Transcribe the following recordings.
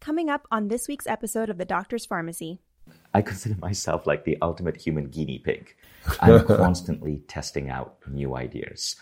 coming up on this week's episode of The Doctor's Pharmacy. I consider myself like the ultimate human guinea pig. I'm constantly testing out new ideas.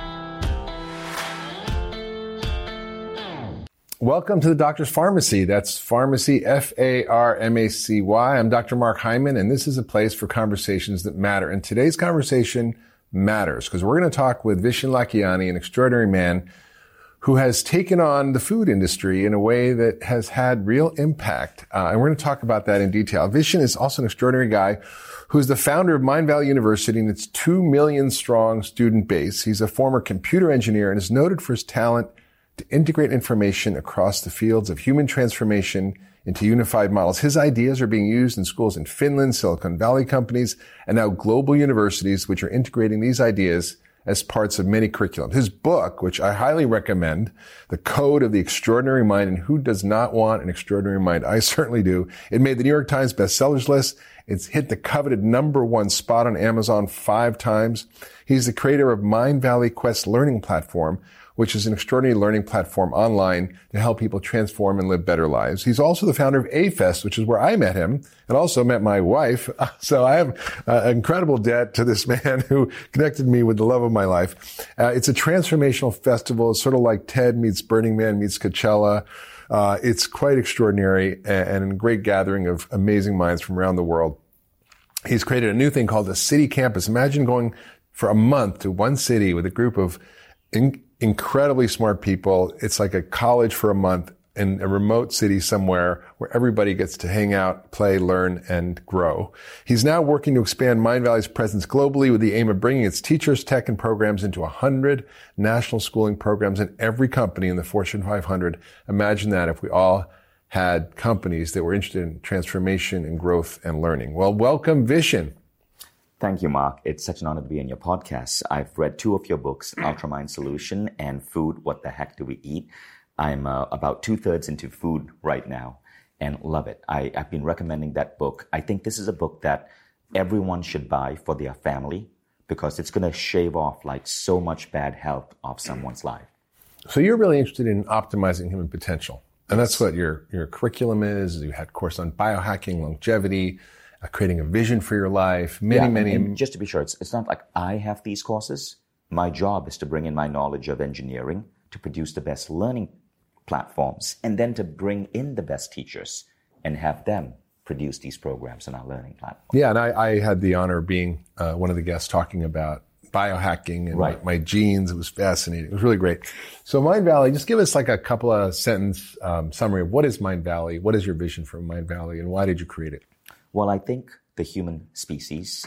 Welcome to The Doctor's Pharmacy. That's Pharmacy, F-A-R-M-A-C-Y. I'm Dr. Mark Hyman, and this is a place for conversations that matter. And today's conversation matters because we're going to talk with Vishen Lakhiani, an extraordinary man who has taken on the food industry in a way that has had real impact. And we're going to talk about that in detail. Vishen is also an extraordinary guy who's the founder of Mindvalley University and its 2 million strong student base. He's a former computer engineer and is noted for his talent to integrate information across the fields of human transformation into unified models. His ideas are being used in schools in Finland, Silicon Valley companies, and now global universities, which are integrating these ideas as parts of many curriculum. His book, which I highly recommend, The Code of the Extraordinary Mind, and who does not want an extraordinary mind? I certainly do. It made the New York Times bestsellers list. It's hit the coveted #1 spot on Amazon 5 times. He's the creator of Mindvalley Quest Learning Platform, which is an extraordinary learning platform online to help people transform and live better lives. He's also the founder of A-Fest, which is where I met him and also met my wife. So I have an incredible debt to this man who connected me with the love of my life. It's a transformational festival. It's sort of like TED meets Burning Man meets Coachella. It's quite extraordinary and a great gathering of amazing minds from around the world. He's created a new thing called the City Campus. Imagine going for a month to one city with a group of incredibly smart people. It's like a college for a month in a remote city somewhere where everybody gets to hang out, play, learn, and grow. He's now working to expand Mindvalley's presence globally with the aim of bringing its teachers, tech, and programs into 100 national schooling programs in every company in the Fortune 500. Imagine that if we all had companies that were interested in transformation and growth and learning. Well, welcome, Vishen. Thank you, Mark. It's such an honor to be on your podcast. I've read 2 of your books, Ultramind Solution and Food, What the Heck Do We Eat? I'm about 2/3 into food right now and love it. I've been recommending that book. I think this is a book that everyone should buy for their family because it's going to shave off like so much bad health off someone's life. So you're really interested in optimizing human potential. And that's what your curriculum is. You had a course on biohacking, longevity, creating a vision for your life, many. And just to be sure, it's not like I have these courses. My job is to bring in my knowledge of engineering to produce the best learning platforms and then to bring in the best teachers and have them produce these programs in our learning platform. Yeah, and I had the honor of being one of the guests talking about biohacking and my genes. It was fascinating. It was really great. So Mindvalley, just give us like a couple of sentence summary of what is Mindvalley, what is your vision for Mindvalley, and why did you create it? Well, I think the human species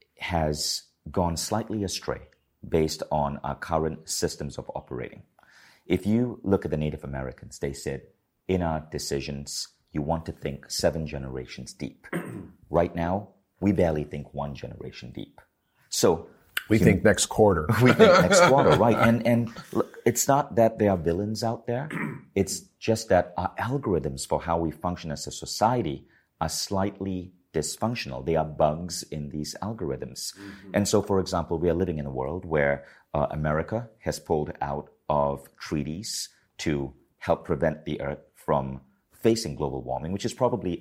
has gone slightly astray based on our current systems of operating. If you look at the Native Americans, they said, in our decisions, you want to think 7 generations deep. Right now, we barely think 1 generation deep. So we think next quarter. We think next quarter, right. And look, it's not that there are villains out there. It's just that our algorithms for how we function as a society are slightly dysfunctional. They are bugs in these algorithms. Mm-hmm. And so, for example, we are living in a world where America has pulled out of treaties to help prevent the Earth from facing global warming, which is probably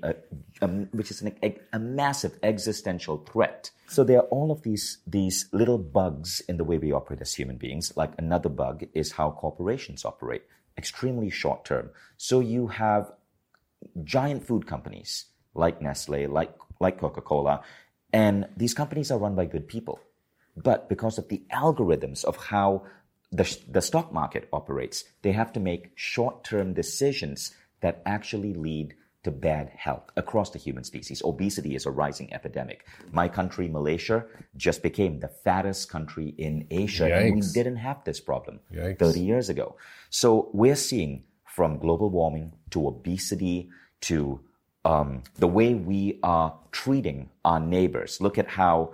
a massive existential threat. So there are all of these little bugs in the way we operate as human beings. Like another bug is how corporations operate, extremely short term. So you have giant food companies like Nestle, like Coca-Cola, and these companies are run by good people. But because of the algorithms of how the stock market operates, they have to make short-term decisions that actually lead to bad health across the human species. Obesity is a rising epidemic. My country, Malaysia, just became the fattest country in Asia. Yikes. And we didn't have this problem Yikes. 30 years ago. So we're seeing from global warming to obesity to the way we are treating our neighbors. Look at how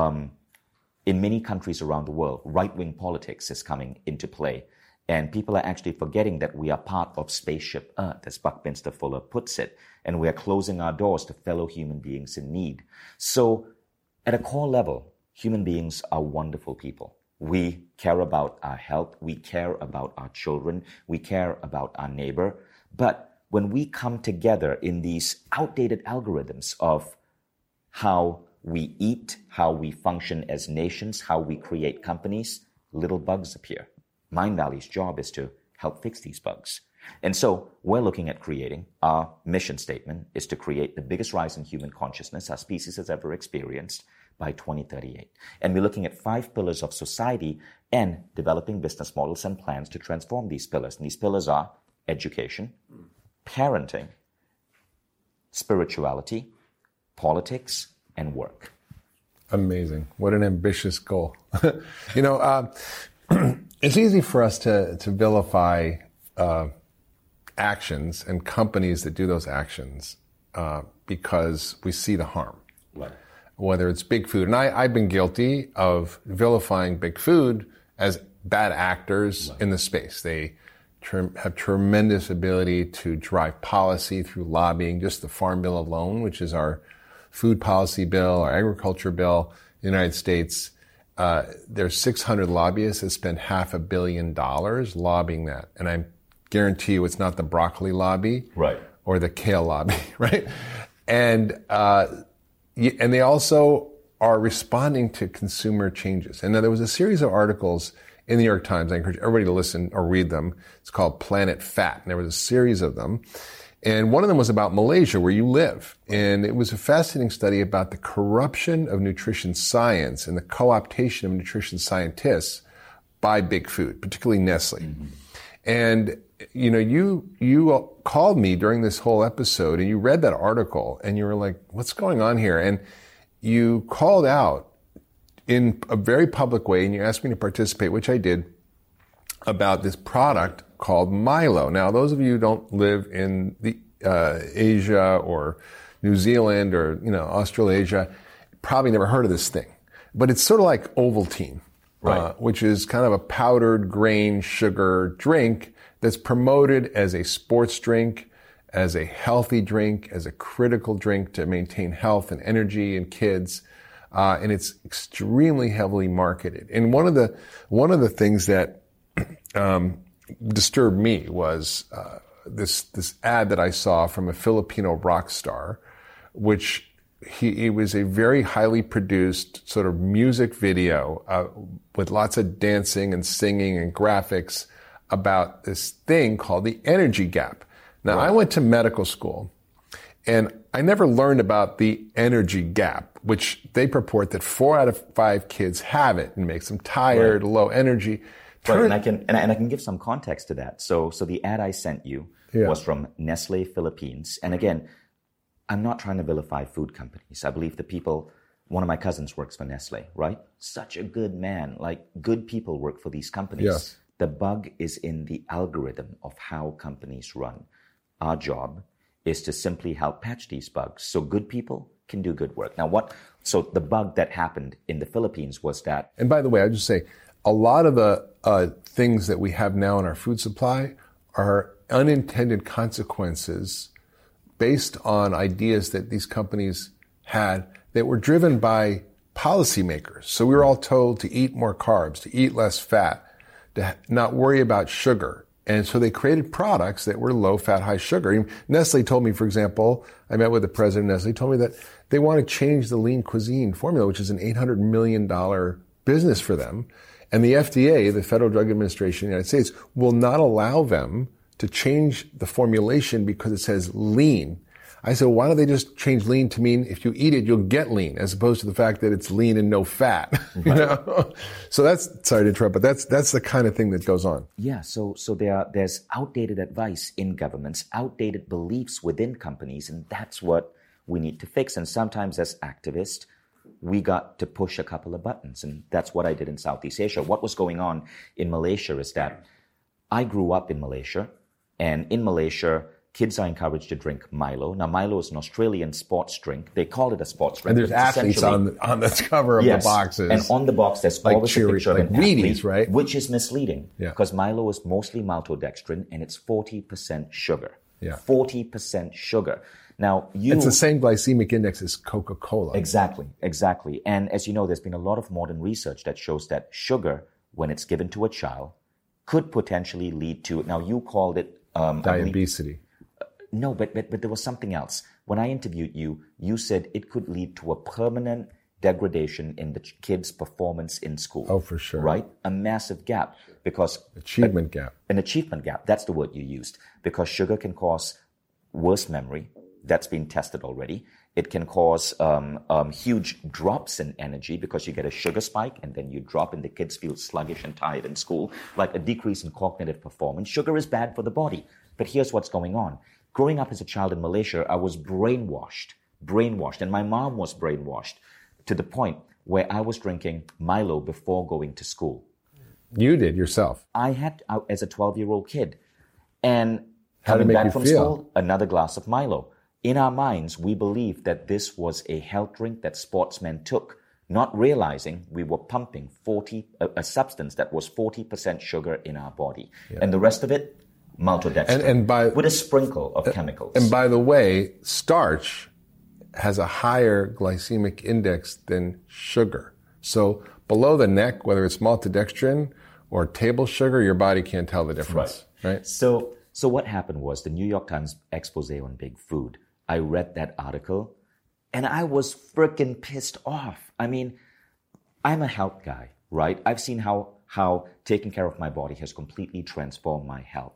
in many countries around the world, right-wing politics is coming into play. And people are actually forgetting that we are part of Spaceship Earth, as Buckminster Fuller puts it. And we are closing our doors to fellow human beings in need. So at a core level, human beings are wonderful people. We care about our health. We care about our children. We care about our neighbor. But when we come together in these outdated algorithms of how we eat, how we function as nations, how we create companies, little bugs appear. Mindvalley's job is to help fix these bugs. And so we're looking at creating, our mission statement is to create the biggest rise in human consciousness our species has ever experienced by 2038. And we're looking at 5 pillars of society and developing business models and plans to transform these pillars. And these pillars are education, parenting, spirituality, politics, and work. Amazing. What an ambitious goal. It's easy for us to vilify actions and companies that do those actions because we see the harm. Right. Whether it's Big Food. And I've been guilty of vilifying Big Food as bad actors in the space. They have tremendous ability to drive policy through lobbying. Just the Farm Bill alone, which is our food policy bill, our agriculture bill in the United States, there's 600 lobbyists that spend $500 million lobbying that. And I guarantee you it's not the broccoli lobby right. or the kale lobby, right? And they also are responding to consumer changes. And now there was a series of articles in the New York Times. I encourage everybody to listen or read them. It's called Planet Fat. And there was a series of them. And one of them was about Malaysia, where you live. And it was a fascinating study about the corruption of nutrition science and the co-optation of nutrition scientists by Big Food, particularly Nestle. Mm-hmm. And, you called me during this whole episode and you read that article and you were like, what's going on here? And you called out in a very public way and you asked me to participate, which I did, about this product called Milo. Now, those of you who don't live in the Asia or New Zealand or Australasia probably never heard of this thing, but it's sort of like Ovaltine, right. Which is kind of a powdered grain sugar drink that's promoted as a sports drink, as a healthy drink, as a critical drink to maintain health and energy in kids, and it's extremely heavily marketed. And one of the things that disturbed me was this ad that I saw from a Filipino rock star, which it was a very highly produced sort of music video with lots of dancing and singing and graphics about this thing called the energy gap. Now, right. I went to medical school and I never learned about the energy gap, which they purport that 4 out of 5 kids have it and makes them tired, right. Low energy. Right, and I can give some context to that. So the ad I sent you was from Nestle Philippines. And again, I'm not trying to vilify food companies. I believe one of my cousins works for Nestle, right? Such a good man. Like, good people work for these companies. Yes. The bug is in the algorithm of how companies run. Our job is to simply help patch these bugs so good people can do good work. Now, so the bug that happened in the Philippines was that... And by the way, I'll just say, a lot of the things that we have now in our food supply are unintended consequences based on ideas that these companies had that were driven by policymakers. So we were all told to eat more carbs, to eat less fat, to not worry about sugar. And so they created products that were low fat, high sugar. Nestle told me, for example, I met with the president of Nestle, told me that they want to change the lean cuisine formula, which is an $800 million business for them. And the FDA, the Federal Drug Administration in the United States, will not allow them to change the formulation because it says lean. I said, why don't they just change lean to mean if you eat it, you'll get lean, as opposed to the fact that it's lean and no fat. Right. So that's, sorry to interrupt, but that's the kind of thing that goes on. Yeah. So there's outdated advice in governments, outdated beliefs within companies, and that's what we need to fix. And sometimes as activists, we got to push a couple of buttons, and that's what I did in Southeast Asia. What was going on in Malaysia is that I grew up in Malaysia, and in Malaysia, kids are encouraged to drink Milo. Now, Milo is an Australian sports drink. They call it a sports drink. And there's athletes on the cover of the boxes. And on the box, there's always a picture of an athlete, right? Which is misleading because Milo is mostly maltodextrin and it's 40% sugar. Yeah. 40% sugar. Now, it's the same glycemic index as Coca-Cola. Exactly. And as you know, there's been a lot of modern research that shows that sugar, when it's given to a child, could potentially lead to, now you called it... diabetes. No, but there was something else. When I interviewed you, you said it could lead to a permanent degradation in the kids' performance in school. Oh, for sure. Right? A massive gap because... Achievement gap. An achievement gap. That's the word you used. Because sugar can cause worse memory. That's been tested already. It can cause huge drops in energy because you get a sugar spike and then you drop and the kids feel sluggish and tired in school, like a decrease in cognitive performance. Sugar is bad for the body. But here's what's going on. Growing up as a child in Malaysia, I was brainwashed, and my mom was brainwashed to the point where I was drinking Milo before going to school. You did yourself? I had, as a 12-year-old kid. And how did it make you feel? School, another glass of Milo. In our minds, we believed that this was a health drink that sportsmen took, not realizing we were pumping a substance that was 40% sugar in our body. Yeah. And the rest of it, maltodextrin, with a sprinkle of chemicals. And by the way, starch has a higher glycemic index than sugar. So below the neck, whether it's maltodextrin or table sugar, your body can't tell the difference. Right? So what happened was the New York Times expose on big food. I read that article and I was freaking pissed off. I mean, I'm a health guy, right? I've seen how taking care of my body has completely transformed my health.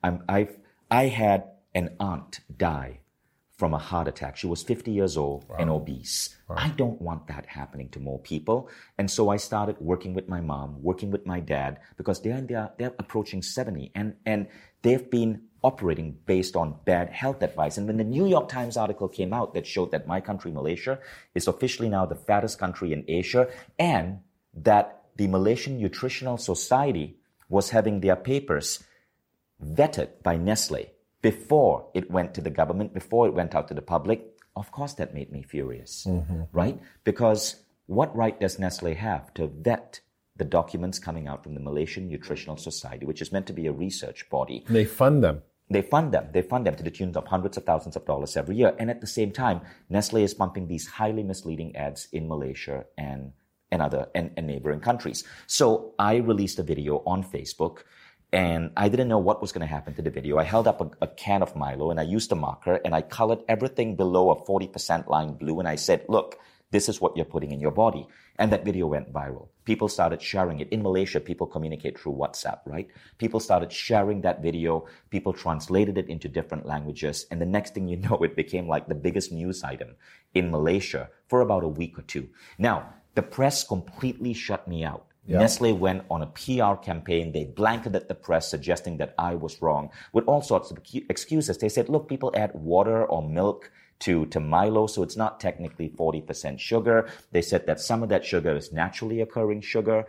I had an aunt die from a heart attack. She was 50 years old and obese. Wow. I don't want that happening to more people. And so I started working with my mom, working with my dad, because they're approaching 70 and they've been operating based on bad health advice. And when the New York Times article came out that showed that my country, Malaysia, is officially now the fattest country in Asia, and that the Malaysian Nutritional Society was having their papers vetted by Nestle before it went to the government, before it went out to the public, of course that made me furious, right? Because what right does Nestle have to vet the documents coming out from the Malaysian Nutritional Society, which is meant to be a research body? They fund them. They fund them to the tune of hundreds of thousands of dollars every year. And at the same time, Nestle is pumping these highly misleading ads in Malaysia and neighboring countries. So I released a video on Facebook, and I didn't know what was going to happen to the video. I held up a can of Milo and I used a marker and I colored everything below a 40% line blue. And I said, look, this is what you're putting in your body. And that video went viral. People started sharing it. In Malaysia, people communicate through WhatsApp, right? People started sharing that video. People translated it into different languages. And the next thing you know, it became like the biggest news item in Malaysia for about a week or two. Now, the press completely shut me out. Yeah. Nestle went on a PR campaign. They blanketed the press, suggesting that I was wrong with all sorts of excuses. They said, look, people add water or milk to Milo, so it's not technically 40% sugar. They said that some of that sugar is naturally occurring sugar,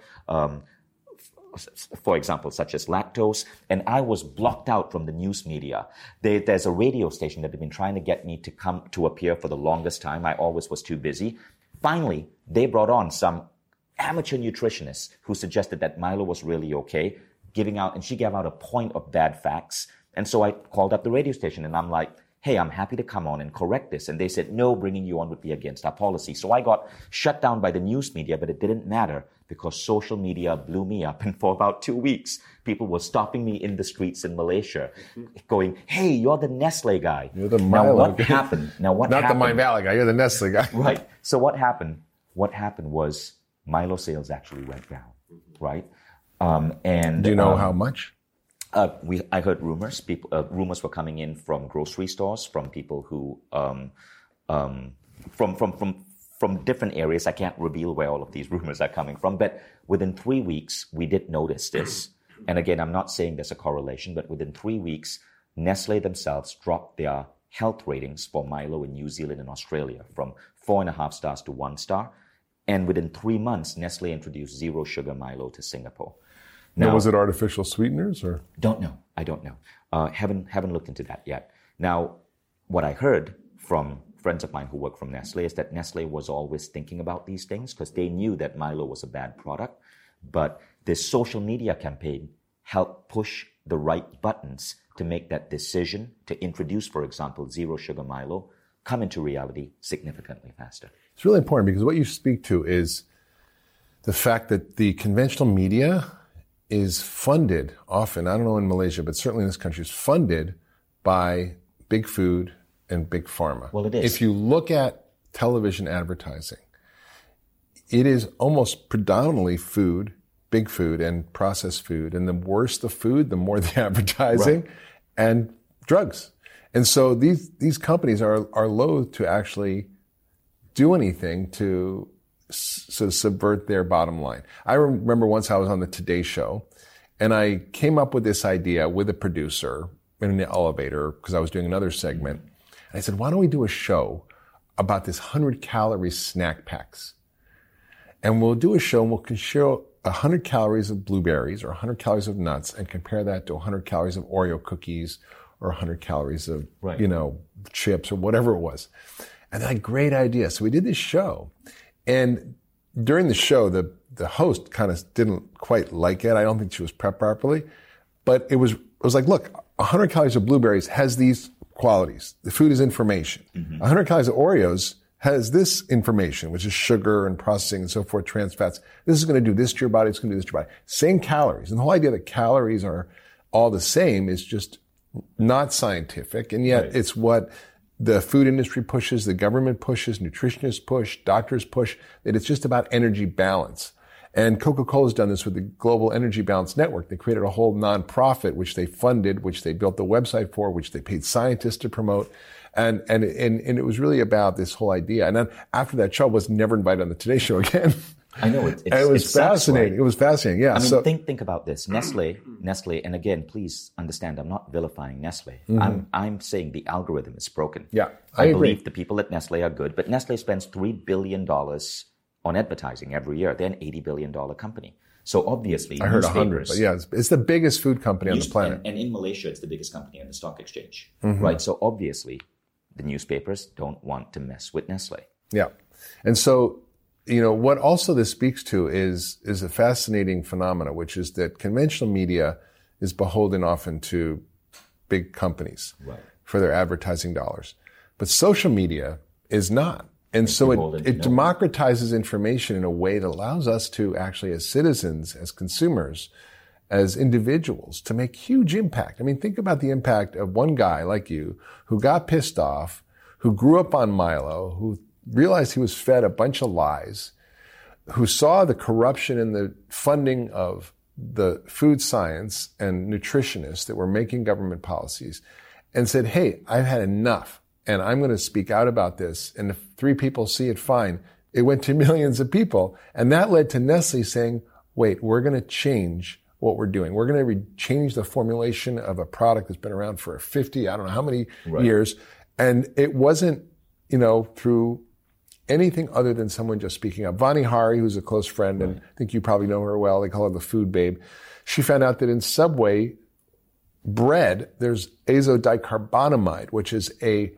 for example, such as lactose. And I was blocked out from the news media. There's a radio station that had been trying to get me to come to appear for the longest time. I always was too busy. Finally, they brought on some amateur nutritionist who suggested that Milo was really okay, and she gave out a point of bad facts. And so I called up the radio station and I'm like, hey, I'm happy to come on and correct this. And they said, no, bringing you on would be against our policy. So I got shut down by the news media, but it didn't matter because social media blew me up. And for about 2 weeks, people were stopping me in the streets in Malaysia going, hey, you're the Nestle guy. You're the Milo guy. Now what happened? Not the Mind Valley guy, you're the Nestle guy. Right. So what happened? What happened was Milo sales actually went down, right? And do you know how much? I heard rumors. Rumors were coming in from grocery stores, from people who, from different areas. I can't reveal where all of these rumors are coming from, but within 3 weeks, we did notice this. And again, I'm not saying there's a correlation, but within 3 weeks, Nestle themselves dropped their health ratings for Milo in New Zealand and Australia from 4.5 stars to 1 star. And within 3 months, Nestle introduced zero sugar Milo to Singapore. Now, was it artificial sweeteners or? Don't know. I don't know. Haven't looked into that yet. Now, what I heard from friends of mine who work from Nestle is that Nestle was always thinking about these things because they knew that Milo was a bad product. But this social media campaign helped push the right buttons to make that decision to introduce, for example, zero sugar Milo come into reality significantly faster. It's really important because what you speak to is the fact that the conventional media is funded often, I don't know in Malaysia, but certainly in this country, is funded by big food and big pharma. Well, it is. If you look at television advertising, it is almost predominantly food, big food and processed food. And the worse the food, the more the advertising and drugs. And so these companies are loath to actually do anything to sort of subvert their bottom line. I remember once I was on the Today Show and I came up with this idea with a producer in an elevator because I was doing another segment. And I said, why don't we do a show about this 100-calorie snack packs? And we'll do a show and we'll show 100 calories of blueberries or 100 calories of nuts and compare that to 100 calories of Oreo cookies or 100 calories of, chips or whatever it was. And they're like, great idea. So we did this show. And during the show, the host kind of didn't quite like it. I don't think she was prepped properly. But it was like, look, 100 calories of blueberries has these qualities. The food is information. 100 calories of Oreos has this information, which is sugar and processing and so forth, trans fats. This is going to do this to your body. It's going to do this to your body. Same calories. And the whole idea that calories are all the same is just not scientific. And yet it's what the food industry pushes, the government pushes, nutritionists push, doctors push, that it's just about energy balance. And Coca-Cola's done this with the Global Energy Balance Network. They created a whole nonprofit, which they funded, which they built the website for, which they paid scientists to promote. And it was really about this whole idea. And then after that show, I was never invited on the Today Show again. I know it was fascinating. It was fascinating. Yeah. I mean, think about this. Nestle, and again, please understand, I'm not vilifying Nestle. I'm saying the algorithm is broken. Yeah. I believe the people at Nestle are good, but Nestle spends $3 billion on advertising every year. They're an $80 billion company. So obviously, I heard 100, but yeah, it's the biggest food company on the planet. And in Malaysia, it's the biggest company on the stock exchange, right? So obviously, the newspapers don't want to mess with Nestle. Yeah. And so, what also this speaks to is a fascinating phenomena, which is that conventional media is beholden often to big companies for their advertising dollars. But social media is not. And so it democratizes information in a way that allows us to actually, as citizens, as consumers, as individuals, to make huge impact. I mean, think about the impact of one guy like you who got pissed off, who grew up on Milo, who realized he was fed a bunch of lies, who saw the corruption in the funding of the food science and nutritionists that were making government policies and said, hey, I've had enough and I'm going to speak out about this. And if 3 people see it, fine. It went to millions of people. And that led to Nestle saying, wait, we're going to change what we're doing. We're going to change the formulation of a product that's been around for 50, I don't know how many years. And it wasn't, through anything other than someone just speaking up. Vani Hari, who's a close friend, and I think you probably know her well, they call her the food babe. She found out that in Subway bread, there's azodicarbonamide, which is a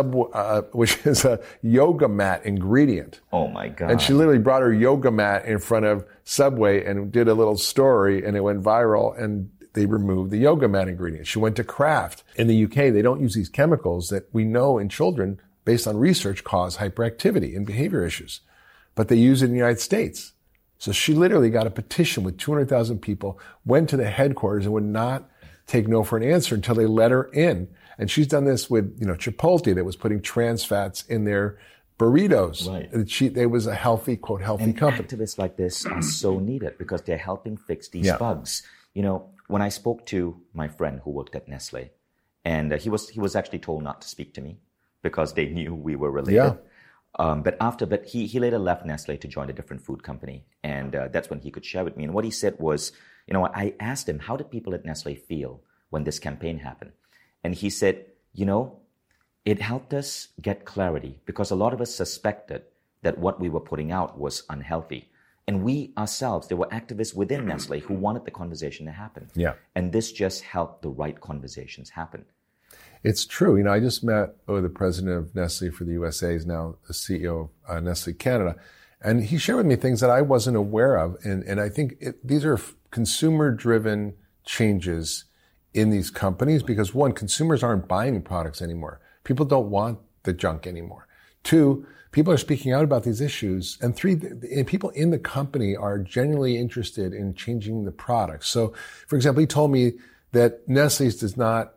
yoga mat ingredient. Oh my God. And she literally brought her yoga mat in front of Subway and did a little story, and it went viral, and they removed the yoga mat ingredient. She went to Kraft. In the UK, they don't use these chemicals that we know in children, based on research, cause hyperactivity and behavior issues. But they use it in the United States. So she literally got a petition with 200,000 people, went to the headquarters and would not take no for an answer until they let her in. And she's done this with, Chipotle that was putting trans fats in their burritos. Right. They was a healthy, quote, healthy company. Activists like this are so needed because they're helping fix these bugs. When I spoke to my friend who worked at Nestle, and he was actually told not to speak to me because they knew we were related. But he later left Nestle to join a different food company, and that's when he could share with me. And what he said was, I asked him, how did people at Nestle feel when this campaign happened? And he said, it helped us get clarity because a lot of us suspected that what we were putting out was unhealthy. And we ourselves, there were activists within Nestle who wanted the conversation to happen. Yeah. And this just helped the right conversations happen. It's true. I just met with the president of Nestle for the USA, is now the CEO of Nestle Canada. And he shared with me things that I wasn't aware of. And I think these are consumer-driven changes in these companies because, one, consumers aren't buying products anymore. People don't want the junk anymore. 2, people are speaking out about these issues. And 3, people in the company are genuinely interested in changing the product. So, for example, he told me that Nestle's does not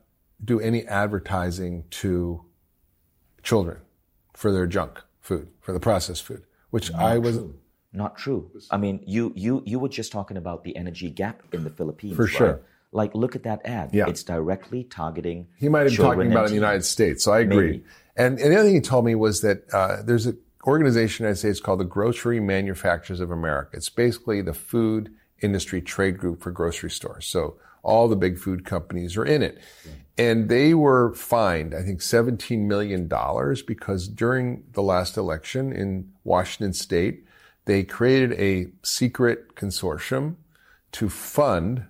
do any advertising to children for their junk food, for the processed food, which Not true. I mean, you were just talking about the energy gap in the Philippines. For sure. Right? Like, look at that ad. Yeah. It's directly targeting He might have been children talking about it in and the United teens. States, so I agree. Maybe. And the other thing he told me was that there's an organization in the United States called the Grocery Manufacturers of America. It's basically the food industry trade group for grocery stores. So all the big food companies are in it. And they were fined, I think, $17 million because during the last election in Washington State, they created a secret consortium to fund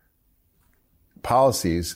policies,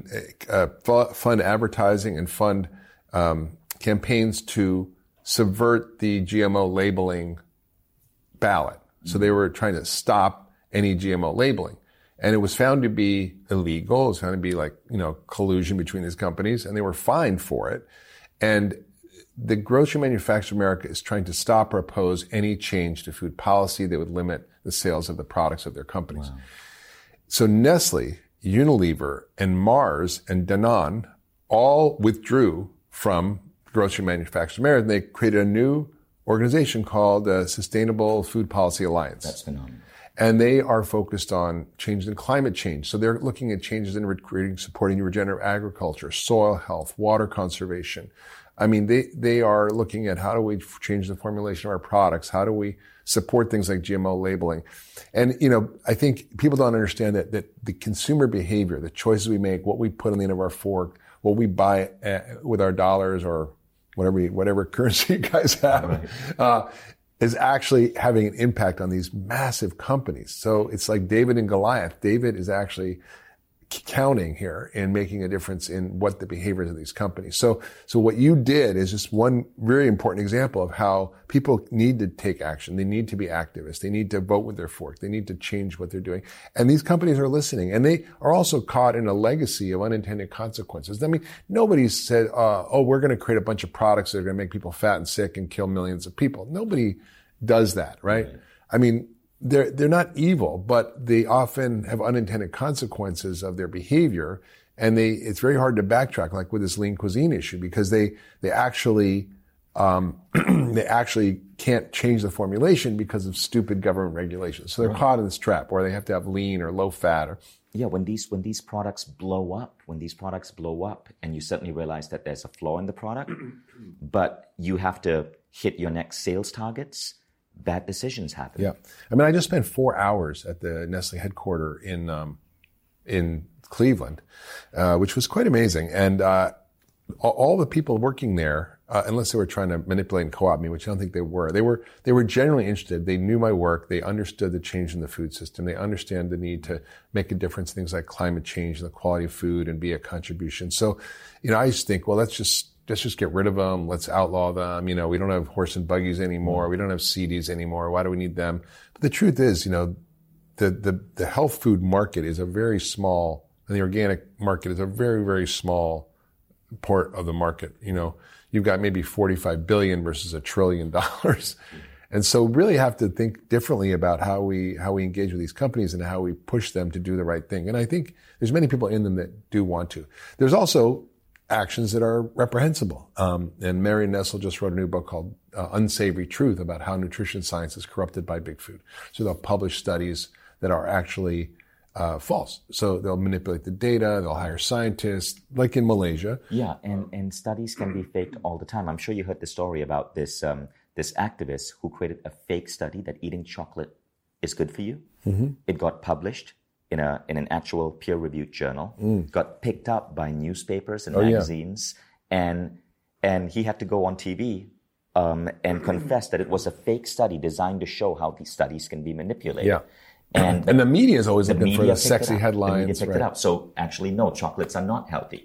fund advertising and fund campaigns to subvert the GMO labeling ballot. So they were trying to stop any GMO labeling. And it was found to be illegal. It was found to be collusion between these companies, and they were fined for it. And the Grocery Manufacturers of America is trying to stop or oppose any change to food policy that would limit the sales of the products of their companies. Wow. So Nestle, Unilever, and Mars and Danone all withdrew from Grocery Manufacturers of America, and they created a new organization called the Sustainable Food Policy Alliance. That's phenomenal. And they are focused on changes in climate change. So they're looking at changes in supporting regenerative agriculture, soil health, water conservation. I mean, they are looking at how do we change the formulation of our products? How do we support things like GMO labeling? And, I think people don't understand that the consumer behavior, the choices we make, what we put on the end of our fork, what we buy with our dollars or whatever currency you guys have, is actually having an impact on these massive companies. So it's like David and Goliath. David is actually counting here and making a difference in what the behaviors of these companies. So what you did is just one very important example of how people need to take action. They need to be activists. They need to vote with their fork. They need to change what they're doing. And these companies are listening. And they are also caught in a legacy of unintended consequences. I mean, nobody said, we're going to create a bunch of products that are going to make people fat and sick and kill millions of people. Nobody does that, right? I mean, they're not evil, but they often have unintended consequences of their behavior, and it's very hard to backtrack, like with this lean cuisine issue, because they actually can't change the formulation because of stupid government regulations. So they're caught in this trap where they have to have lean or low fat. When these products blow up, and you suddenly realize that there's a flaw in the product, but you have to hit your next sales targets, bad decisions happen. Yeah. I mean, I just spent 4 hours at the Nestle headquarters in Cleveland, which was quite amazing. And all the people working there, unless they were trying to manipulate and co-opt me, which I don't think they were genuinely interested. They knew my work. They understood the change in the food system. They understand the need to make a difference in things like climate change and the quality of food and be a contribution. So, I just think, well, let's just get rid of them. Let's outlaw them. We don't have horse and buggies anymore. We don't have CDs anymore. Why do we need them? But the truth is, the health food market is a very small, and the organic market is a very, very small part of the market. You've got maybe 45 billion versus $1 trillion. And so really have to think differently about how we engage with these companies and how we push them to do the right thing. And I think there's many people in them that do want to. There's also actions that are reprehensible. And Marion Nestle just wrote a new book called Unsavory Truth about how nutrition science is corrupted by big food. So they'll publish studies that are actually false. So they'll manipulate the data, they'll hire scientists, like in Malaysia. Yeah, and studies can be faked all the time. I'm sure you heard the story about this activist who created a fake study that eating chocolate is good for you. Mm-hmm. It got published in an actual peer-reviewed journal, got picked up by newspapers and magazines, and he had to go on TV and confess that it was a fake study designed to show how these studies can be manipulated. Yeah. And the media is always looking for the sexy headlines. The media picked it up. So actually, no, chocolates are not healthy.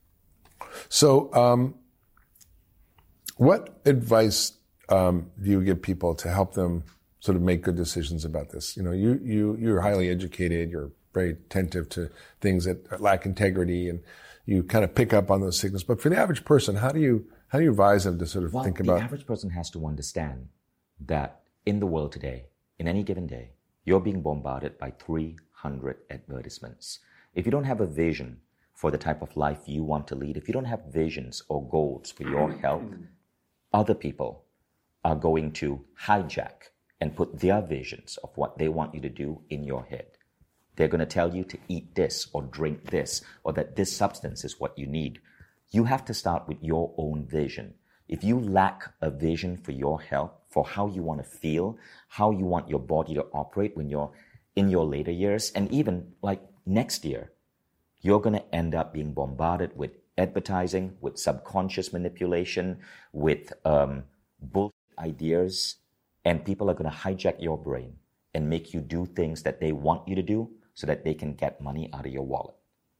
So what advice do you give people to help them sort of make good decisions about this? You're highly educated, you're very attentive to things that lack integrity, and you kind of pick up on those signals. But for the average person, how do you advise them to sort of think about? The average person has to understand that in the world today, in any given day, you're being bombarded by 300 advertisements. If you don't have a vision for the type of life you want to lead, if you don't have visions or goals for your health, other people are going to hijack and put their visions of what they want you to do in your head. They're going to tell you to eat this or drink this, or that this substance is what you need. You have to start with your own vision. If you lack a vision for your health, for how you want to feel, how you want your body to operate when you're in your later years, and even like next year, you're going to end up being bombarded with advertising, with subconscious manipulation, with bullshit ideas, and people are going to hijack your brain and make you do things that they want you to do so that they can get money out of your wallet.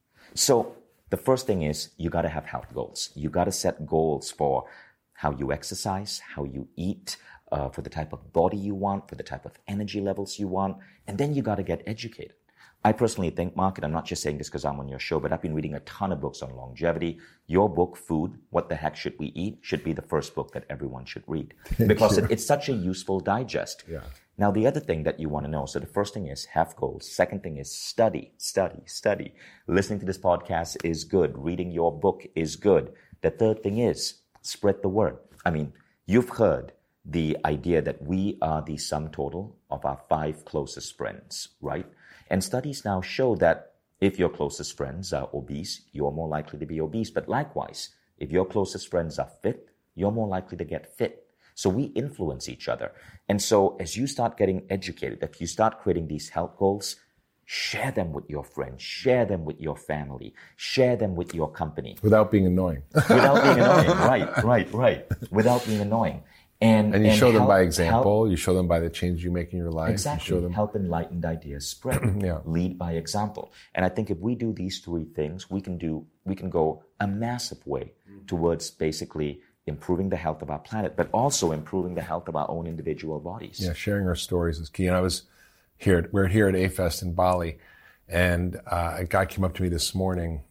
So the first thing is you got to have health goals. You got to set goals for how you exercise, how you eat, for the type of body you want, for the type of energy levels you want, and then you got to get educated. I personally think, Mark, and I'm not just saying this because I'm on your show, but I've been reading a ton of books on longevity. Your book, Food, What the Heck Should We Eat, should be the first book that everyone should read because it's such a useful digest. Yeah. Now, the other thing that you want to know, so the first thing is have goals. Second thing is study. Listening to this podcast is good. Reading your book is good. The third thing is spread the word. I mean, you've heard the idea that we are the sum total of our 5 closest friends, right? And studies now show that if your closest friends are obese, you're more likely to be obese. But likewise, if your closest friends are fit, you're more likely to get fit. So we influence each other. And so as you start getting educated, if you start creating these health goals, share them with your friends, share them with your family, share them with your company. Without being annoying. Without being annoying, right. Without being annoying. And you show them by example. You show them by the change you make in your life. Exactly. You show them. Help enlightened ideas spread. Yeah. Lead by example. And I think if we do these 3 things, we can go a massive way towards basically improving the health of our planet, but also improving the health of our own individual bodies. Yeah, sharing our stories is key. And we're here at A-Fest in Bali, and a guy came up to me this morning,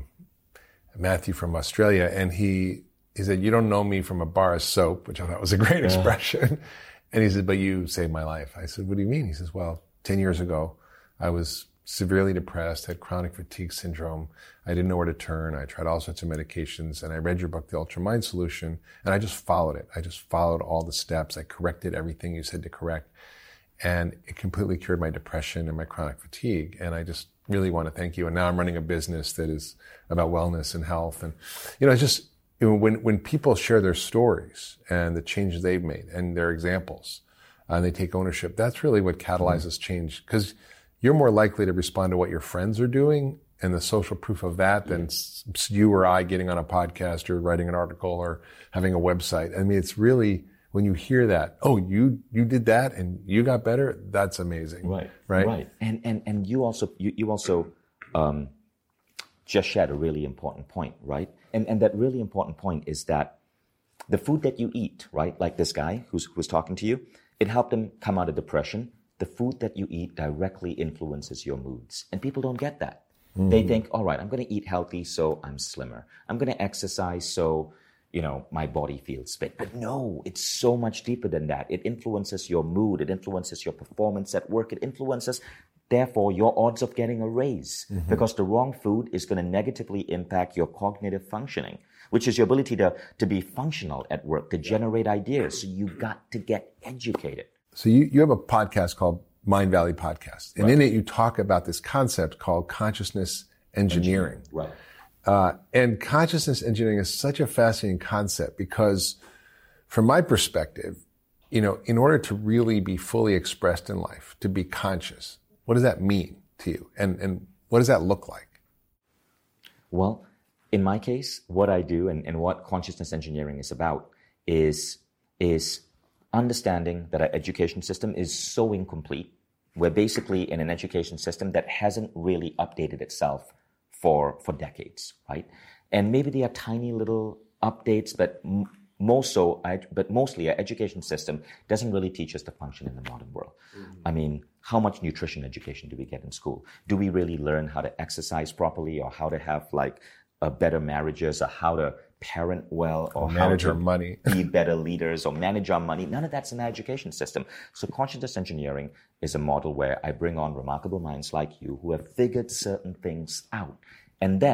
Matthew from Australia, and he said, "You don't know me from a bar of soap," which I thought was a great expression. And he said, "But you saved my life." I said, "What do you mean?" He says, "Well, 10 years ago, I was severely depressed, had chronic fatigue syndrome. I didn't know where to turn. I tried all sorts of medications, and I read your book, The Ultra Mind Solution, and I just followed it. I just followed all the steps. I corrected everything you said to correct, and it completely cured my depression and my chronic fatigue. And I just really want to thank you. And now I'm running a business that is about wellness and health. And, it's just, when people share their stories and the changes they've made and their examples, and they take ownership, that's really what catalyzes change. Because you're more likely to respond to what your friends are doing and the social proof of that than you or I getting on a podcast or writing an article or having a website. I mean, it's really, when you hear that, oh, you did that and you got better, that's amazing. Right. And you also just shared a really important point, right? And that really important point is that the food that you eat, right? Like this guy who's talking to you, it helped him come out of depression. The food that you eat directly influences your moods. And people don't get that. They think, all right, I'm going to eat healthy so I'm slimmer. I'm going to exercise so, my body feels fit. But no, it's so much deeper than that. It influences your mood. It influences your performance at work. It influences, therefore, your odds of getting a raise. Because the wrong food is going to negatively impact your cognitive functioning, which is your ability to be functional at work, to generate ideas. So you got to get educated. So you have a podcast called Mind Valley Podcast. And in it, you talk about this concept called consciousness engineering. Right. And consciousness engineering is such a fascinating concept because from my perspective, in order to really be fully expressed in life, to be conscious, what does that mean to you? And what does that look like? Well, in my case, what I do and what consciousness engineering is about is understanding that our education system is so incomplete. We're basically in an education system that hasn't really updated itself for decades, right? And maybe they are tiny little updates, but mostly our education system doesn't really teach us to function in the modern world. I mean, how much nutrition education do we get in school? Do we really learn how to exercise properly or how to have better marriages or how to parent well or manage our money, be better leaders or manage our money? None of that's in our education system. So consciousness engineering is a model where I bring on remarkable minds like you who have figured certain things out. And then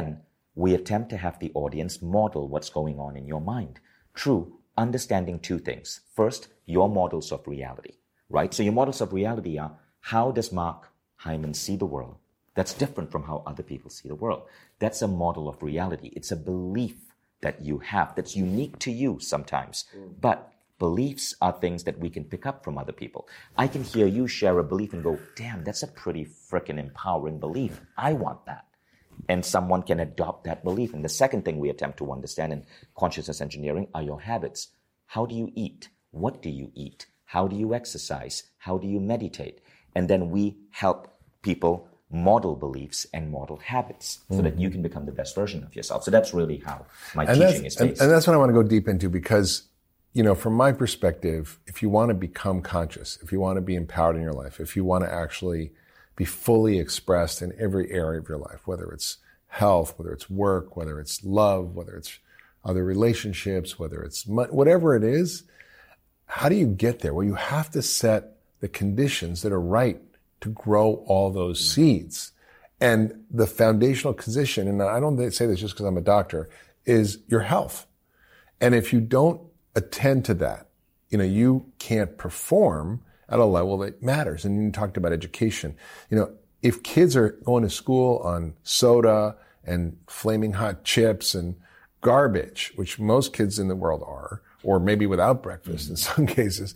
we attempt to have the audience model what's going on in your mind. True, understanding two things. First, your models of reality, right? So your models of reality are, how does Mark Hyman see the world? That's different from how other people see the world. That's a model of reality. It's a belief that you have that's unique to you sometimes. But beliefs are things that we can pick up from other people. I can hear you share a belief and go, damn, that's a pretty freaking empowering belief. I want that. And someone can adopt that belief. And the second thing we attempt to understand in consciousness engineering are your habits. How do you eat? What do you eat? How do you exercise? How do you meditate? And then we help people model beliefs and model habits so that you can become the best version of yourself. So that's really how my teaching is based. And that's what I want to go deep into, because, you know, from my perspective, if you want to become conscious, if you want to be empowered in your life, if you want to actually be fully expressed in every area of your life, whether it's health, whether it's work, whether it's love, whether it's other relationships, whether it's whatever it is, how do you get there? Well, you have to set the conditions that are right to grow all those seeds. And the foundational condition, and I don't say this just because I'm a doctor, is your health. And if you don't attend to that, you know, you can't perform at a level that matters. And you talked about education. You know, if kids are going to school on soda and flaming hot chips and garbage, which most kids in the world are, or maybe without breakfast in some cases,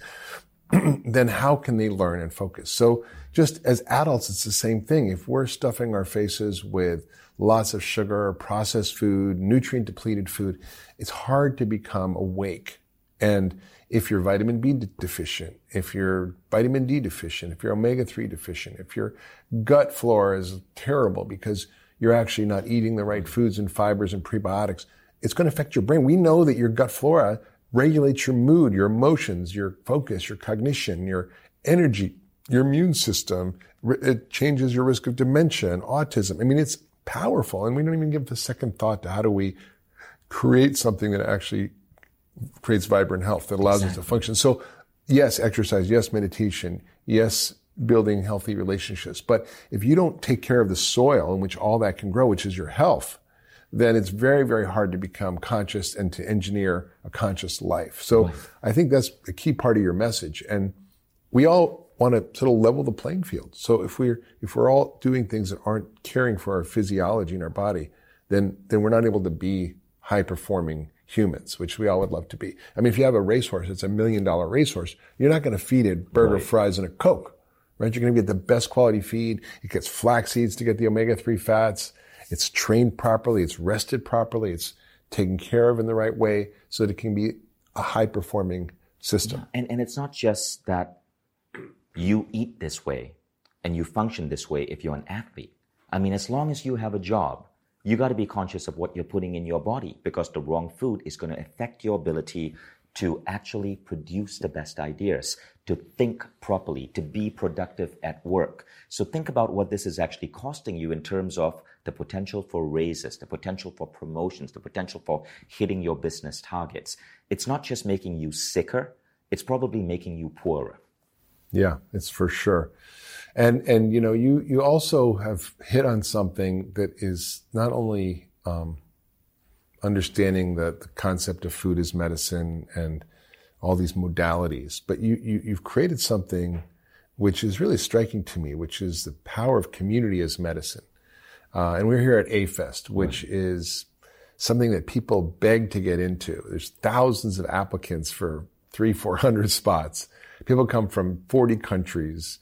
then how can they learn and focus? So just as adults, it's the same thing. If we're stuffing our faces with lots of sugar, processed food, nutrient depleted food, it's hard to become awake. And if you're vitamin B deficient, if you're vitamin D deficient, if you're omega-3 deficient, if your gut flora is terrible because you're actually not eating the right foods and fibers and prebiotics, it's going to affect your brain. We know that your gut flora regulates your mood, your emotions, your focus, your cognition, your energy, your immune system. It changes your risk of dementia and autism. I mean, it's powerful, and we don't even give a second thought to how do we create something that actually creates vibrant health that allows us to function. So yes, exercise, yes, meditation, yes, building healthy relationships. But if you don't take care of the soil in which all that can grow, which is your health, then it's very, very hard to become conscious and to engineer a conscious life. So I think that's a key part of your message. And we all want to sort of level the playing field. So if we're all doing things that aren't caring for our physiology and our body, then we're not able to be high performing humans, which we all would love to be. I mean, if you have a racehorse, it's $1 million racehorse, you're not going to feed it burger, fries, and a Coke, right? You're going to get the best quality feed. It gets flax seeds to get the omega-3 fats. It's trained properly. It's rested properly. It's taken care of in the right way so that it can be a high-performing system. Yeah. And it's not just that you eat this way and you function this way if you're an athlete. I mean, as long as you have a job, you got to be conscious of what you're putting in your body, because the wrong food is going to affect your ability to actually produce the best ideas, to think properly, to be productive at work. So think about what this is actually costing you in terms of the potential for raises, the potential for promotions, the potential for hitting your business targets. It's not just making you sicker, it's probably making you poorer. Yeah, it's for sure. And you know, you also have hit on something that is not only understanding the concept of food as medicine and all these modalities, but you've created something which is really striking to me, which is the power of community as medicine. And we're here at A-Fest, which is something that people beg to get into. There's thousands of applicants for 300-400 spots. People come from 40 countries,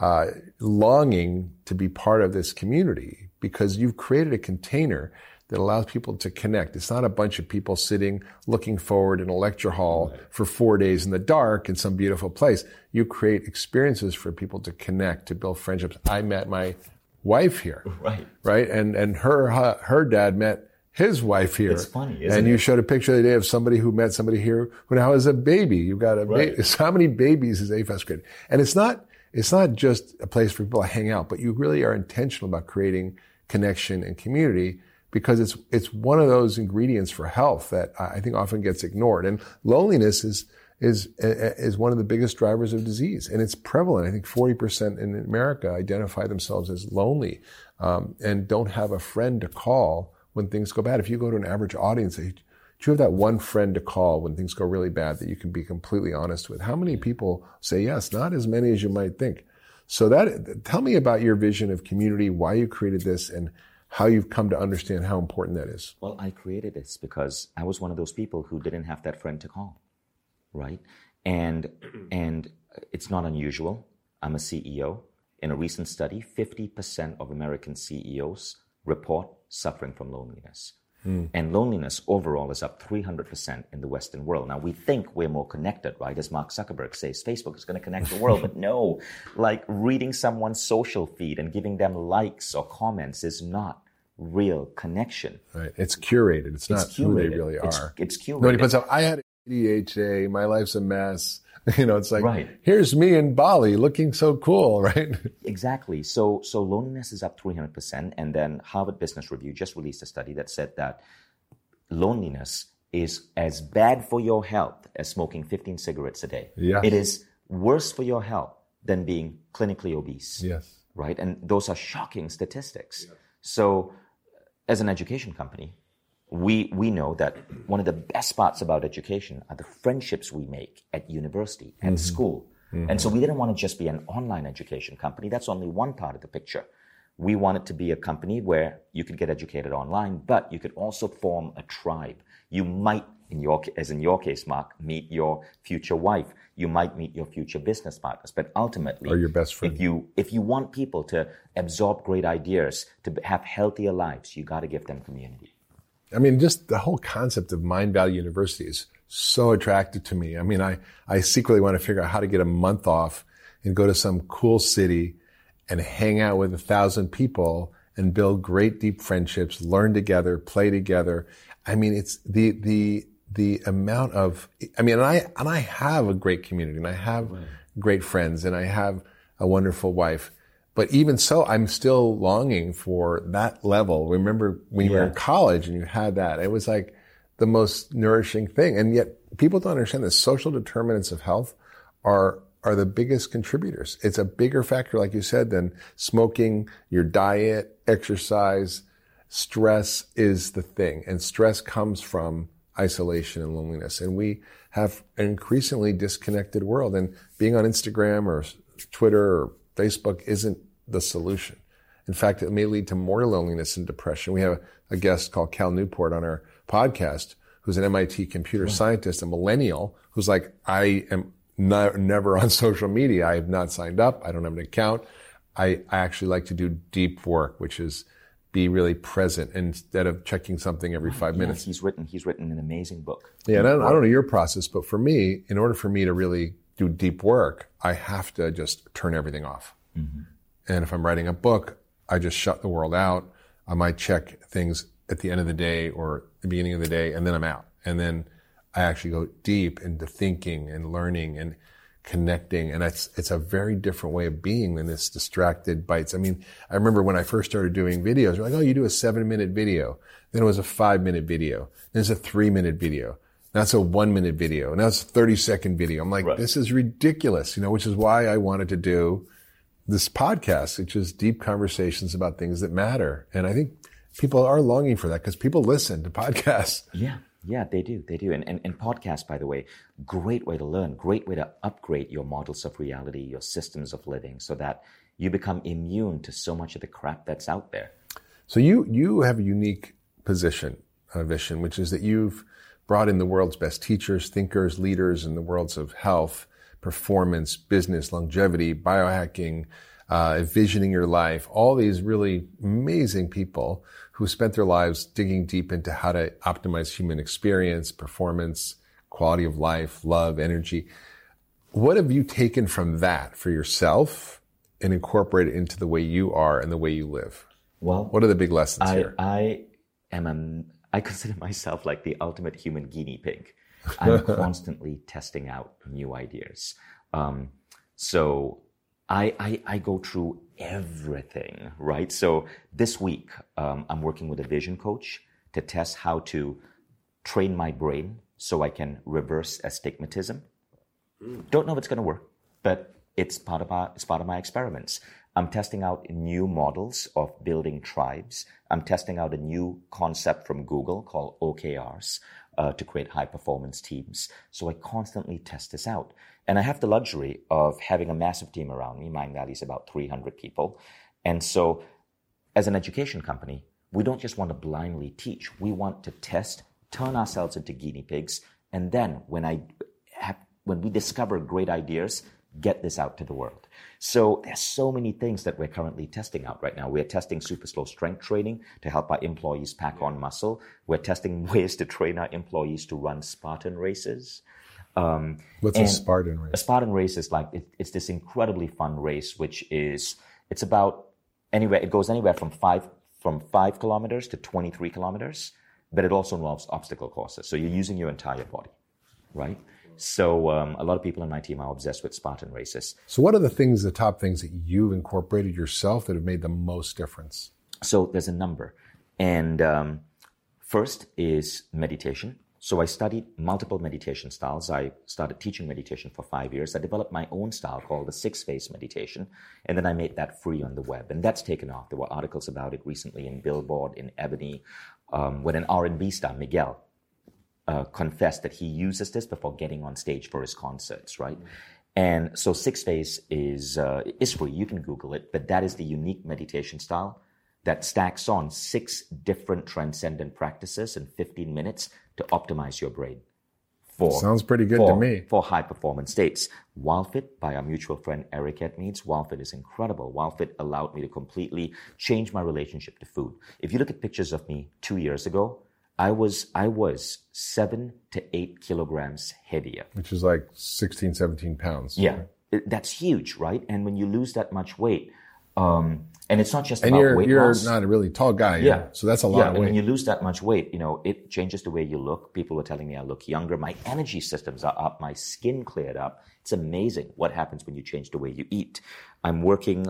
longing to be part of this community because you've created a container that allows people to connect. It's not a bunch of people sitting, looking forward in a lecture hall for 4 days in the dark in some beautiful place. You create experiences for people to connect, to build friendships. I met my wife here. Right? And her dad met his wife here. It's funny, isn't it? And you showed a picture the other day of somebody who met somebody here who now has a baby. You've got a baby. So how many babies is A-Fest created? And it's not just a place for people to hang out, but you really are intentional about creating connection and community, because it's one of those ingredients for health that I think often gets ignored. And loneliness is one of the biggest drivers of disease, and it's prevalent. I think 40% in America identify themselves as lonely and don't have a friend to call when things go bad? If you go to an average audience, do you have that one friend to call when things go really bad that you can be completely honest with? How many people say yes? Not as many as you might think. So tell me about your vision of community, why you created this, and how you've come to understand how important that is. Well, I created this because I was one of those people who didn't have that friend to call, right? And it's not unusual. I'm a CEO. In a recent study, 50% of American CEOs report suffering from loneliness. And loneliness overall is up 300% in the Western world. Now, we think we're more connected, right? As Mark Zuckerberg says, Facebook is going to connect the world. But no, like reading someone's social feed and giving them likes or comments is not real connection. Right. It's curated. It's not who they really are. It's curated. Nobody puts up, I had ADHD, my life's a mess. It's like, right. Here's me in Bali looking so cool, right? Exactly. So loneliness is up 300%. And then Harvard Business Review just released a study that said that loneliness is as bad for your health as smoking 15 cigarettes a day. Yes. It is worse for your health than being clinically obese. Yes. Right? And those are shocking statistics. Yes. So as an education company, we know that one of the best parts about education are the friendships we make at university and school. And so we didn't want to just be an online education company. That's only one part of the picture. We wanted to be a company where you could get educated online, but you could also form a tribe. You might, as in your case, Mark, meet your future wife. You might meet your future business partners, but ultimately, or your best friend. If you want people to absorb great ideas, to have healthier lives, you got to give them community. I mean, just the whole concept of Mindvalley University is so attractive to me. I mean, I secretly want to figure out how to get a month off and go to some cool city and hang out with 1,000 people and build great deep friendships, learn together, play together. I mean, it's the amount of, I mean, and I have a great community and I have great friends and I have a wonderful wife. But even so, I'm still longing for that level. Remember when you were in college and you had that, it was like the most nourishing thing. And yet people don't understand that social determinants of health are the biggest contributors. It's a bigger factor, like you said, than smoking, your diet, exercise. Stress is the thing. And stress comes from isolation and loneliness. And we have an increasingly disconnected world. And being on Instagram or Twitter or Facebook isn't the solution. In fact, it may lead to more loneliness and depression. We have a guest called Cal Newport on our podcast, who's an MIT computer scientist, a millennial, who's like, I am never on social media. I have not signed up. I don't have an account. I actually like to do deep work, which is be really present instead of checking something every 5 minutes. He's written an amazing book. Yeah, and I don't know your process, but for me, in order for me to really do deep work, I have to just turn everything off. And if I'm writing a book, I just shut the world out. I might check things at the end of the day or the beginning of the day, and then I'm out. And then I actually go deep into thinking and learning and connecting. And it's a very different way of being than this distracted bites. I mean, I remember when I first started doing videos, you're like, oh, you do a 7-minute video. Then it was a 5-minute video. Then it's a 3-minute video. Now it's a 1-minute video. Now it's a 30-second video. I'm like, This is ridiculous, which is why I wanted to do this podcast, which is deep conversations about things that matter. And I think people are longing for that because people listen to podcasts. Yeah, they do. And podcasts, by the way, great way to learn, great way to upgrade your models of reality, your systems of living, so that you become immune to so much of the crap that's out there. So you have a unique position, Vishen, which is that you've brought in the world's best teachers, thinkers, leaders in the worlds of health, performance, business, longevity, biohacking, visioning your life, all these really amazing people who spent their lives digging deep into how to optimize human experience, performance, quality of life, love, energy. What have you taken from that for yourself and incorporated into the way you are and the way you live? Well, what are the big lessons here? I consider myself like the ultimate human guinea pig. I'm constantly testing out new ideas. So I go through everything, right? So this week, I'm working with a vision coach to test how to train my brain so I can reverse astigmatism. Don't know if it's going to work, but it's part of my experiments. I'm testing out new models of building tribes. I'm testing out a new concept from Google called OKRs to create high-performance teams. So I constantly test this out. And I have the luxury of having a massive team around me. Mindvalley is about 300 people. And so as an education company, we don't just want to blindly teach. We want to test, turn ourselves into guinea pigs, and then when we discover great ideas, get this out to the world. So there's so many things that we're currently testing out right now. We're testing super slow strength training to help our employees pack on muscle. We're testing ways to train our employees to run Spartan races. What's a Spartan race? A Spartan race is like, it's this incredibly fun race, it's about it goes anywhere from 5 kilometers to 23 kilometers, but it also involves obstacle courses. So you're using your entire body, right? So a lot of people in my team are obsessed with Spartan races. So what are the top things that you've incorporated yourself that have made the most difference? So there's a number. And first is meditation. So I studied multiple meditation styles. I started teaching meditation for 5 years. I developed my own style called the 6-phase meditation. And then I made that free on the web. And that's taken off. There were articles about it recently in Billboard, in Ebony, when an R&B star, Miguel, confessed that he uses this before getting on stage for his concerts, right? And so 6-phase is free. You can Google it, but that is the unique meditation style that stacks on 6 different transcendent practices in 15 minutes to optimize your brain. Sounds pretty good to me. For high performance states. WildFit by our mutual friend Eric Edmeades. WildFit is incredible. WildFit allowed me to completely change my relationship to food. If you look at pictures of me 2 years ago, I was 7 to 8 kilograms heavier. Which is like 16, 17 pounds. Yeah. That's huge, right? And when you lose that much weight, and it's not just about weight loss. And you're not a really tall guy. Yeah. So that's a lot of weight. And when you lose that much weight, it changes the way you look. People were telling me I look younger. My energy systems are up. My skin cleared up. It's amazing what happens when you change the way you eat. I'm working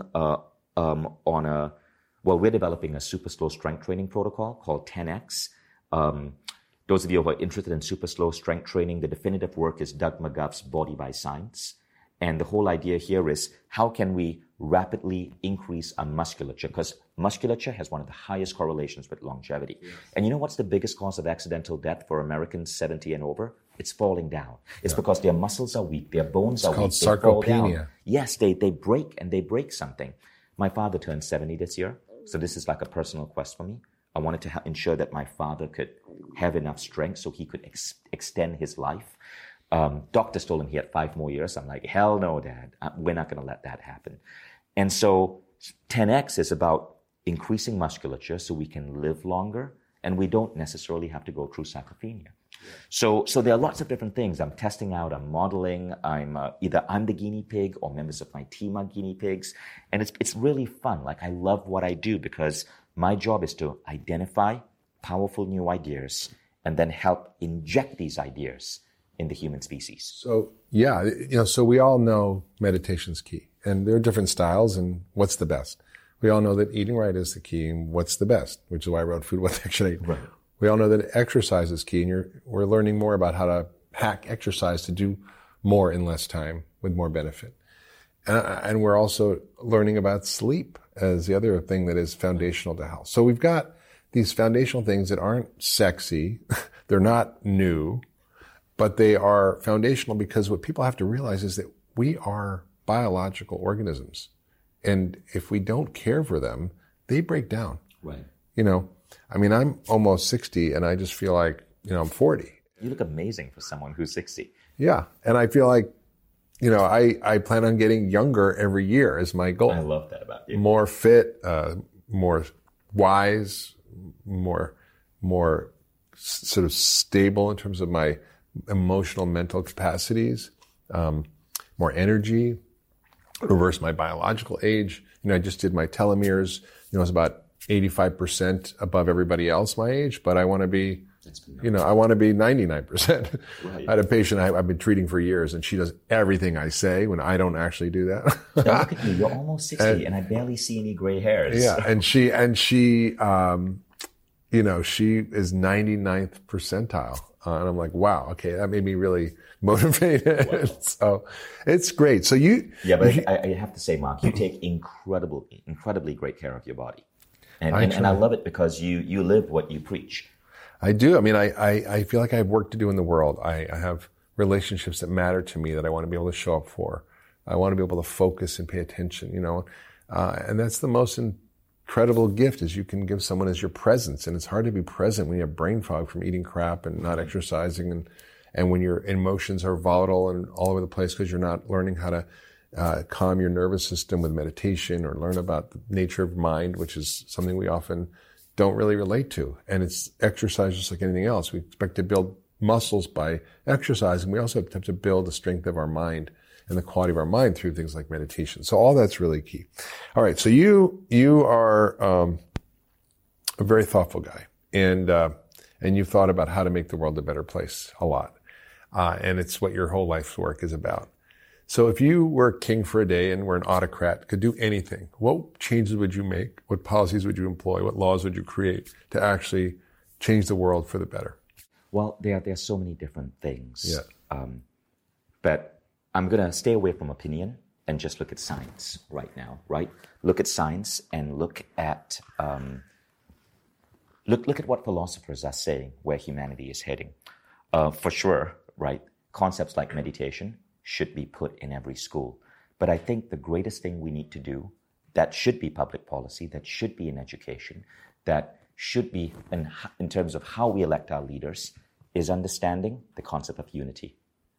we're developing a super slow strength training protocol called 10X. Those of you who are interested in super slow strength training, the definitive work is Doug McGuff's Body by Science. And the whole idea here is how can we rapidly increase our musculature? Because musculature has one of the highest correlations with longevity. Yeah. And you know what's the biggest cause of accidental death for Americans 70 and over? It's falling down. It's because their muscles are weak, their bones are weak. It's called sarcopenia. Yes, they break, and they break something. My father turned 70 this year, so this is like a personal quest for me. I wanted to ensure that my father could have enough strength so he could extend his life. Doctors told him he had 5 more years. I'm like, hell no, Dad. We're not going to let that happen. And so 10X is about increasing musculature so we can live longer, and we don't necessarily have to go through sarcopenia. Yeah. So there are lots of different things I'm testing out. I'm modeling. Either I'm the guinea pig or members of my team are guinea pigs. And it's really fun. Like, I love what I do because my job is to identify powerful new ideas and then help inject these ideas in the human species. So, yeah, so we all know meditation's key, and there are different styles and what's the best. We all know that eating right is the key and what's the best, which is why I wrote Food, What the Heck Should I Eat. Right. We all know that exercise is key, and we're learning more about how to hack exercise to do more in less time with more benefit. And we're also learning about sleep as the other thing that is foundational to health. So we've got these foundational things that aren't sexy. They're not new, but they are foundational because what people have to realize is that we are biological organisms. And if we don't care for them, they break down. Right. I'm almost 60 and I just feel like, I'm 40. You look amazing for someone who's 60. Yeah. And I feel like, I plan on getting younger every year is my goal. I love that about you. More fit, more wise, more sort of stable in terms of my emotional, mental capacities, more energy, reverse my biological age. I just did my telomeres. It's about 85% above everybody else my age, but I want to be, I want to be 99%. Right. I had a patient I've been treating for years, and she does everything I say when I don't actually do that. Now look at you. You're almost 60, and I barely see any gray hairs. Yeah, and she is 99th percentile And I'm like, wow, okay, that made me really motivated. Wow. So it's great. So but I have to say, Mark, you take incredibly great care of your body. And I love it because you live what you preach. I do. I mean, I feel like I have work to do in the world. I have relationships that matter to me that I want to be able to show up for. I want to be able to focus and pay attention, and that's the most incredible gift is you can give someone as your presence. And it's hard to be present when you have brain fog from eating crap and not exercising and when your emotions are volatile and all over the place because you're not learning how to calm your nervous system with meditation or learn about the nature of mind, which is something we often don't really relate to. And it's exercise just like anything else. We expect to build muscles by exercising. We also have to build the strength of our mind and the quality of our mind through things like meditation. So all that's really key. All right. So you are a very thoughtful guy, and you've thought about how to make the world a better place a lot, and it's what your whole life's work is about. So if you were king for a day and were an autocrat, could do anything, what changes would you make? What policies would you employ? What laws would you create to actually change the world for the better? Well, there are so many different things. Yeah. But I'm going to stay away from opinion and just look at science right now, right? Look at science and look at what philosophers are saying, where humanity is heading. For sure, right? Concepts like meditation should be put in every school. But I think the greatest thing we need to do, that should be public policy, that should be in education, that should be in terms of how we elect our leaders, is understanding the concept of unity.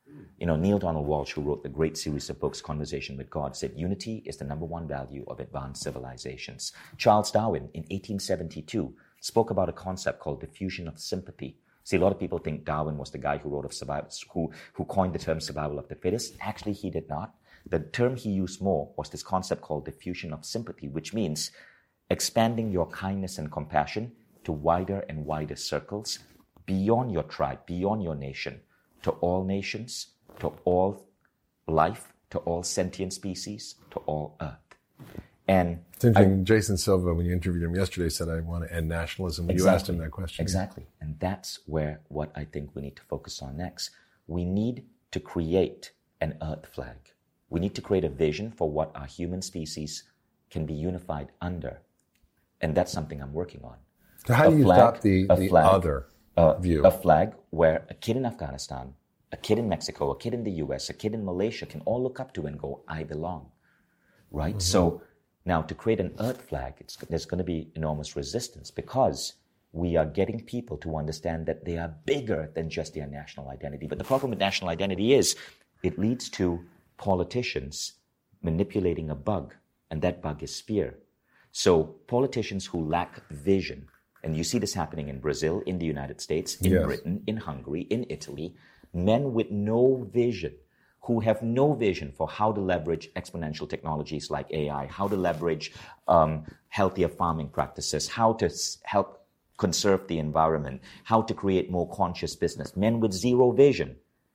Neil Donald Walsh, who wrote the great series of books, Conversation with God, said unity is the number one value of advanced civilizations. Charles Darwin, in 1872, spoke about a concept called diffusion of sympathy. See, a lot of people think Darwin was the guy who wrote of survival, who coined the term survival of the fittest. Actually, he did not. The term he used more was this concept called diffusion of sympathy, which means expanding your kindness and compassion to wider and wider circles, beyond your tribe, beyond your nation, to all nations, to all life, to all sentient species, to all Earth. And it's interesting. Jason Silva, when you interviewed him yesterday, said, I want to end nationalism. Exactly. You asked him that question. Exactly. And that's what I think we need to focus on next. We need to create an Earth flag. We need to create a vision for what our human species can be unified under. And that's something I'm working on. So how do you stop the other view? A flag where a kid in Afghanistan, a kid in Mexico, a kid in the US, a kid in Malaysia can all look up to and go, I belong. Right? Mm-hmm. So now to create an Earth flag, there's going to be enormous resistance because we are getting people to understand that they are bigger than just their national identity. But the problem with national identity is it leads to politicians manipulating a bug, and that bug is fear. So politicians who lack vision, and you see this happening in Brazil, in the United States, in Britain, in Hungary, in Italy, men with no vision, who have no vision for how to leverage exponential technologies like AI, how to leverage healthier farming practices, how to help conserve the environment, how to create more conscious business. Men with zero vision.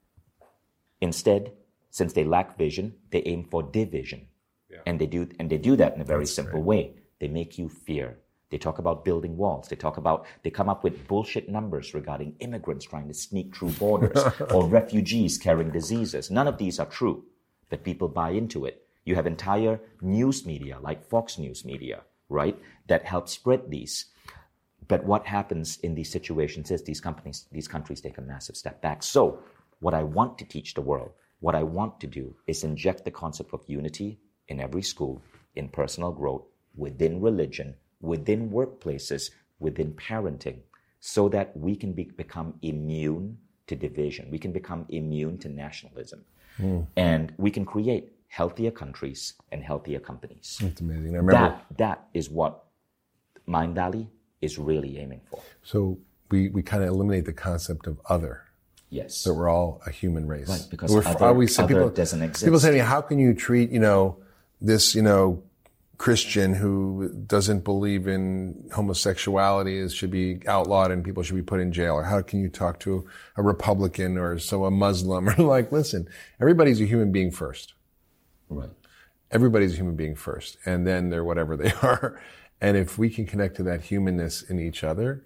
Instead, since they lack vision, they aim for division. Yeah. And they do that in a very simple way. They make you fear. They talk about building walls. They come up with bullshit numbers regarding immigrants trying to sneak through borders or refugees carrying diseases. None of these are true, but people buy into it. You have entire news media like Fox News Media, right, that help spread these. But what happens in these situations is these countries take a massive step back. So what I want to teach the world, what I want to do is inject the concept of unity in every school, in personal growth, within religion, within workplaces, within parenting, so that we can become immune to division. We can become immune to nationalism. And we can create healthier countries and healthier companies. That's amazing. I remember that is what Mindvalley is really aiming for. So we kind of eliminate the concept of other. Yes. That we're all a human race. Right, because other doesn't exist. People say to me, how can you treat, this, Christian who doesn't believe in homosexuality should be outlawed and people should be put in jail? Or how can you talk to a Republican or a Muslim? Or like, listen, everybody's a human being first. Right. Everybody's a human being first. And then they're whatever they are. And if we can connect to that humanness in each other,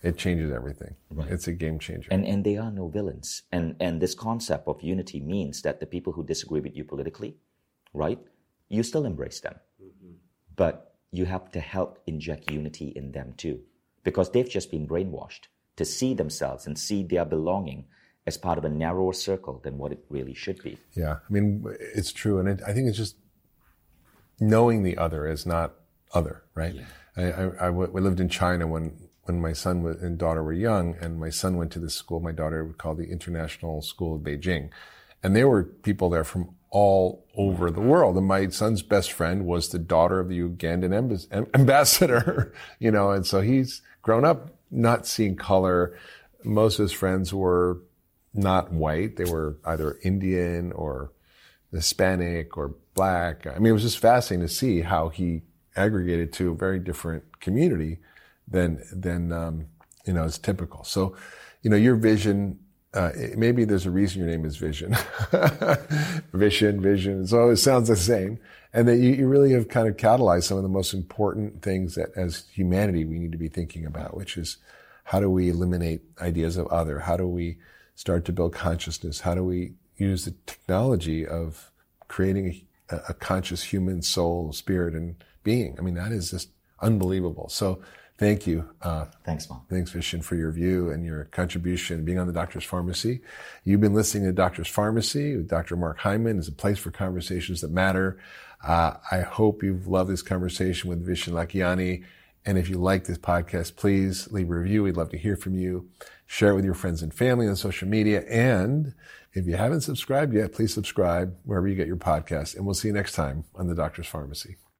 it changes everything. Right. It's a game changer. And they are no villains. And this concept of unity means that the people who disagree with you politically, right, you still embrace them. Mm-hmm. But you have to help inject unity in them too. Because they've just been brainwashed to see themselves and see their belonging as part of a narrower circle than what it really should be. Yeah, I mean, it's true. And I think it's just knowing the other is not other, right? Yeah. We lived in China when my son and daughter were young, and my son went to this school my daughter would call the International School of Beijing. And there were people there from all over the world. And my son's best friend was the daughter of the Ugandan ambassador, and so he's grown up not seeing color. Most of his friends were not white. They were either Indian or Hispanic or black. I mean, it was just fascinating to see how he aggregated to a very different community than is typical. So, your vision, maybe there's a reason your name is Vision. Vision. So it sounds the same. And that you really have kind of catalyzed some of the most important things that as humanity we need to be thinking about, which is how do we eliminate ideas of other? How do we start to build consciousness? How do we use the technology of creating a conscious human soul, spirit, and being? I mean, that is just unbelievable. So thank you. Thanks, Mom. Thanks, Vishen, for your view and your contribution being on the Doctor's Pharmacy. You've been listening to Doctor's Pharmacy with Dr. Mark Hyman. It's a place for conversations that matter. I hope you've loved this conversation with Vishen Lakhiani. And if you like this podcast, please leave a review. We'd love to hear from you. Share it with your friends and family on social media. And if you haven't subscribed yet, please subscribe wherever you get your podcast. And we'll see you next time on the Doctor's Pharmacy.